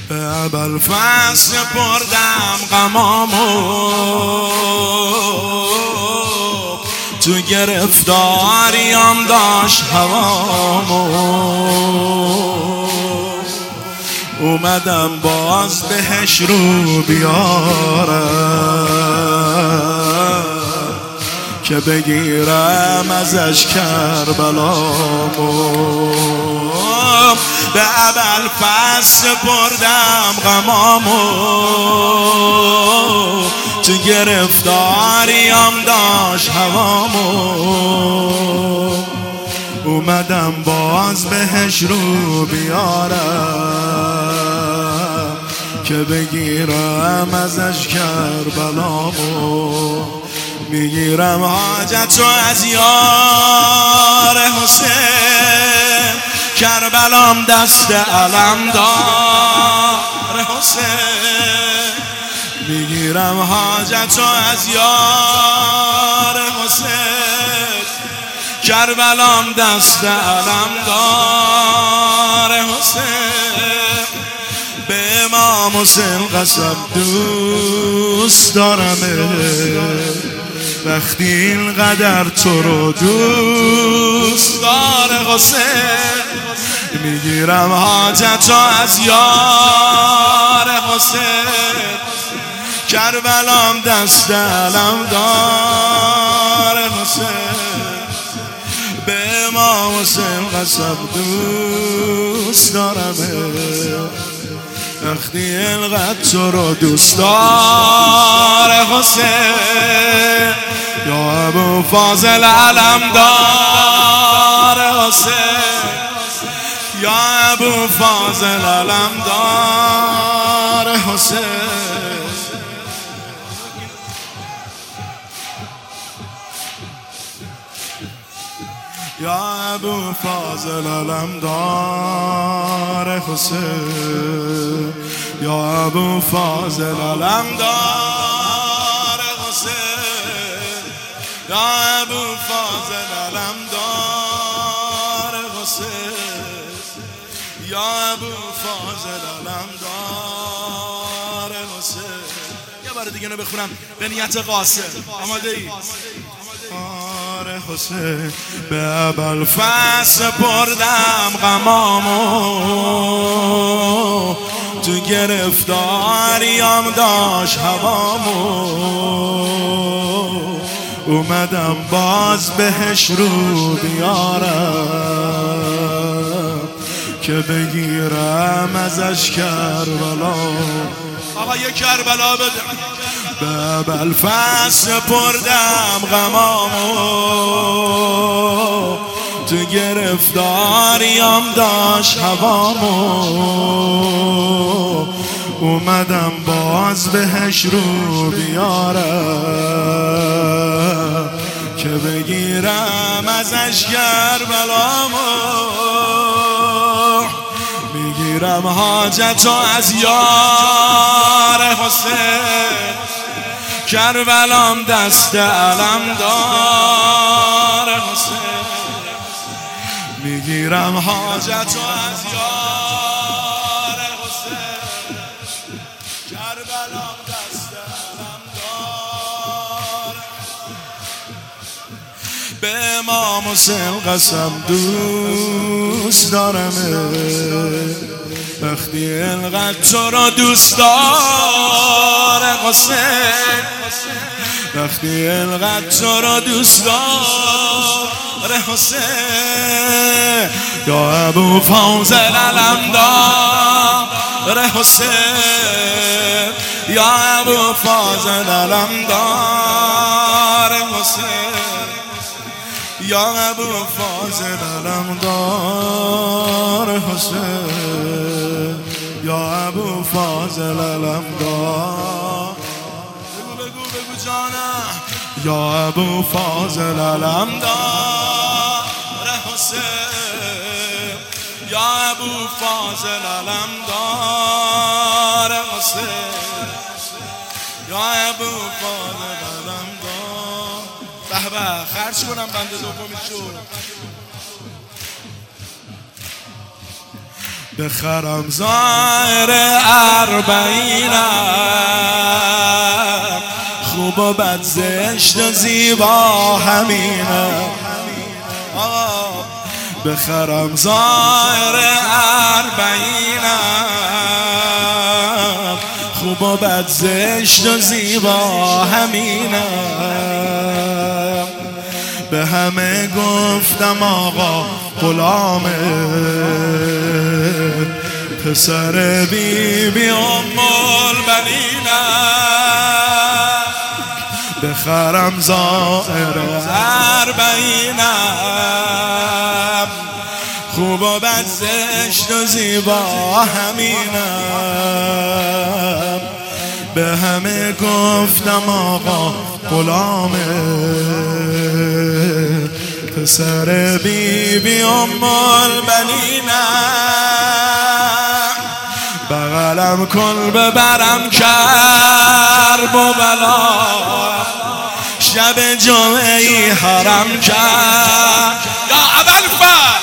به ابوالفضل بردم غمامو، تو گرفتاریم داشت هوامو، اومدم باز بهش رو بیارم که بگیرم ازش کربلامو. به ابوالفضل بردم غمامو، تو گرفتاریم داشت هوامو، اومدم باز بهش رو بیارم که بگیرم ازش کربلامو. میگیرم حاجتو از یار حسین، کربلام دست علم دار حسین. میگیرم حاجتو از یار حسین، کربلام دست علم دار حسین. به امام حسین قسم دوست دارمه، وقتی اینقدر تو رو دوست داره حسین. میگیرم حاجتو از یار حسین، کربلام دست علم دار حسین. به امام حسین قسم دوست دارمه، وقتی اینقدر تو رو دوست داره حسین. یا ابوالفضل علم دار حسین، یا ابوالفضل علم دار حسین. یا ابوالفضل علم دار حسین، یا ابوالفضل علم دار حسین، یا ابوالفضل علم دار حسین، یا ابوالفضل علم دار حسین. یه بار دیگه اینو بخونم به نیت قاصد. آماده ای؟ حسین. به ابوالفضل بردم غمامو، تو گرفتاریم داشت هوامو، اومدم باز بهش رو بیارم که بگیرم ازش کربلا. آقا یه کربلا بده. به ابوالفضل بردم غمامو، تو گرفتاریم داشت هوامو، اومدم باز بهش رو بیارم که بگیرم ازش کربلامو. میگیرم حاجتو از یار حسین، کربلام دست علم دار حسین. میگیرم حاجتو از یار حسین، کربلام دست علم دار. به امام حسین قسم دوست دارمه، وقتی اینقدر تو را دوست داره حسین، وقتی اینقدر تو را دوست داره حسین. یا ابوالفضل علم داره حسین، یا ابوالفضل علم داره حسین، یا ابوالفضل علم داره حسین، یا ابوالفضل علم دار. بگو جانم. یا ابوالفضل علم دار حسین، یا ابوالفضل علم دار حسین، یا ابوالفضل علم دار. به به خرج کنم بنده دومی شد. بخرم ظاهر اربعینم، خوب و بد زشت و زیبا همینم. بخرم ظاهر اربعینم، خوب و بد زشت و زیبا همینم. به همه گفتم آقا غلامه، پسر بیبی ام البنینم. بخرم ظاهر اربعینم، خوب و بد زشت و زیبا همینم. به همه گفتم آقا غلامه، پسر بیبی ام البنینم. بغلم کن ببرم کرب و بلا، شب جمعه حرم کرد یا ابوالفضل.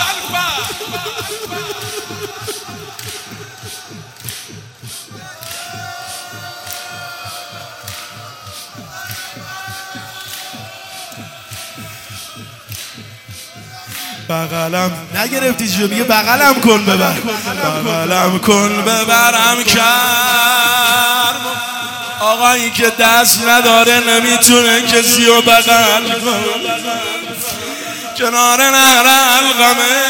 بغلم نگرفتی جو، میگه بغلم کن ببر، بغلم کن ببرم کرب. آقایی که دست نداره نمیتونه کسی رو بغل کن، کنار نهر القمه.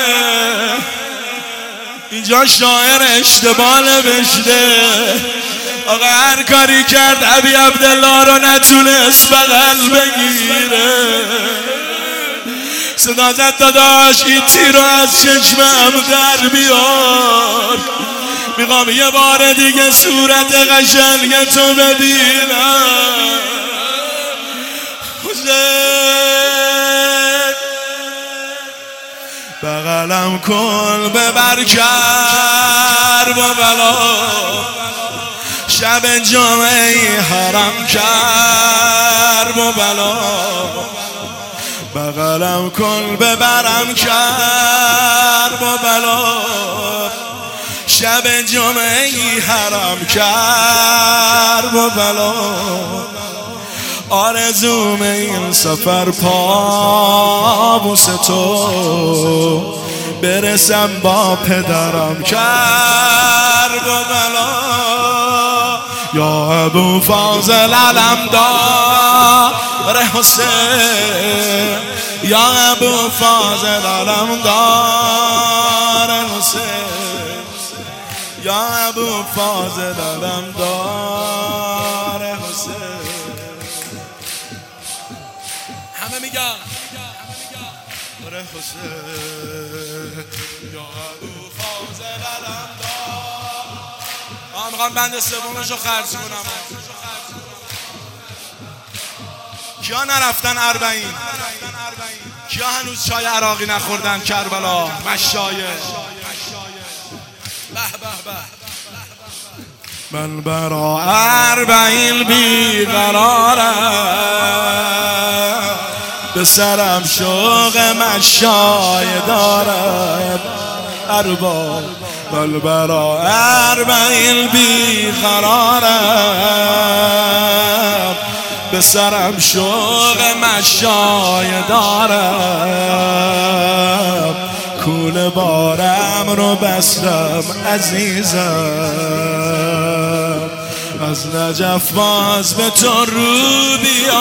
اینجا شاعر اشتباه نوشته، آقا هر کاری کرد ابی عبدالله رو نتونست بغل بگیره. صدا زد داداش این تیر رو از چشمم در بیار، میخوام یه بار دیگه صورت قشنگ تو ببینم. حسین بغلم کن ببر کرب و بلا، شب جمعه حرم کرب و بلا. بغلم کن ببرم کرب و بلا، شب جمعه حرم کرب و بلا. آرزوم این سفر پابوس تو، برسم با پدرم کرب و بلا. یا ابو فاضل علمدار حسین، یا ابو فاضل علمدار حسین، یا ابو فاضل علمدار حسین. همه میگن حسین، یا ابو فاضل علمدار. میخوام بند سومشو خرج کنم. کیا نرفتن اربعین؟ کیا هنوز چای عراقی نخوردن کربلا؟ مشایخ به به به. من برا اربعین بیقرارم، به سرم شوق مشای دارم ارباب. من برا اربعین بیقرارم، به سرم شوق مشای دارم. کول بارم رو بستم عزیزم، از نجف باز به تو رو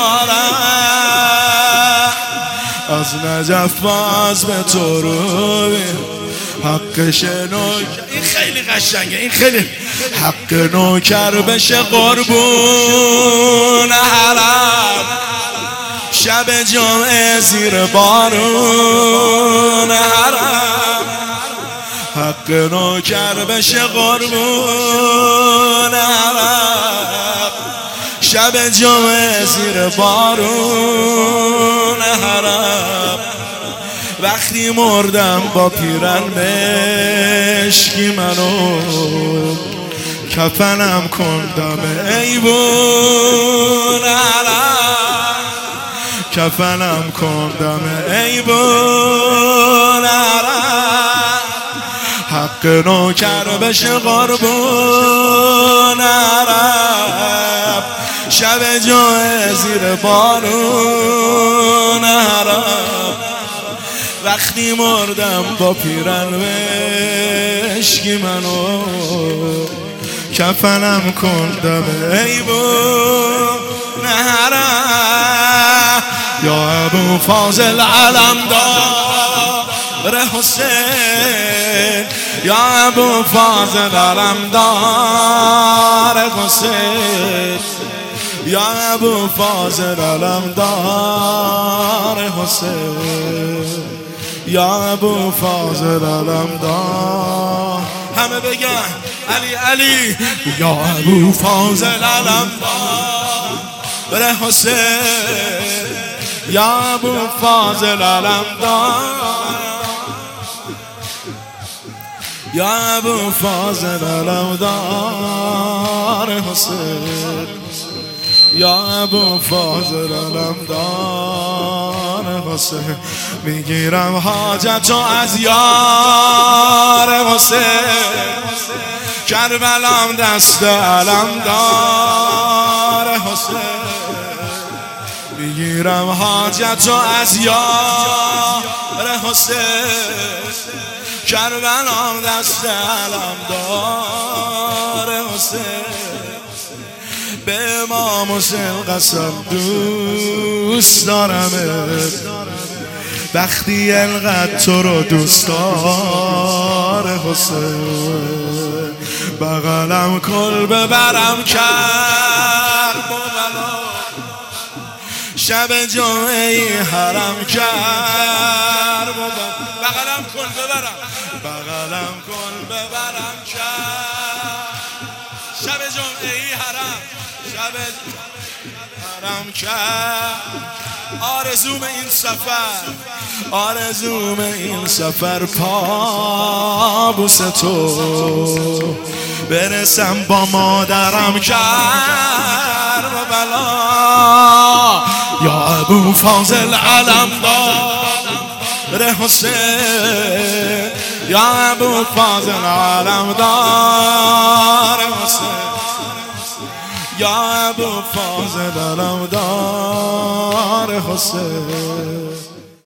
بیارم، از نجف باز به تو رو بیارم. حق شنوک این خیلی قشنگه، این خیلی حق نوکر بشه قربون حرم، شب جمعه زیر بارون حرم. حق نوکر بشه قربون حرم، شب جمعه زیر بارون حرم. وقتی مردم با پیرن مشکی منو، کفنم کن دم ایوون حرم، کفنم کن دم ایوون حرم. حق نوکر بشه قربون عرب، شب جای زیر بارون عرب. وقتی مردم با پیرن بشکی منو، کفنم کن دم ایوون عرب. یا ابو فاضل علمدار حسین، یا ابو فاضل علمدار حسین، یا ابو فاضل علمدار حسین، یا ابو فاضل علمدار. همه بگن علی علی. یا ابو فاضل علمدار حسین، یا ابو فاضل علمدار، یا ابو فاضل علمدار حسین، یا ابو فاضل علمدار حسین. میگیرم حاجتو از یار حسین، کربلام دست علمدار حسین. میگیرم حاجتو از یار حسین، کربلام دست علمدار حسین. به امام حسین قسم دوست دارمت، وقتی انقدر تو رو دوست داره حسین. بغلم کل ببرم کربلا، شب جمعه حرم کرد. بغلم کن ببرم، بغلم کن ببرم کرد، شب جمعه حرم، شب حرم کرد. آرزوم این سفر، آرزوم این سفر پابوس تو، برسم با مادرم کربلا. یا ابو فاضل علمدار حسین، یا ابو فاضل علمدار حسین، یا ابو فاضل علمدار حسین.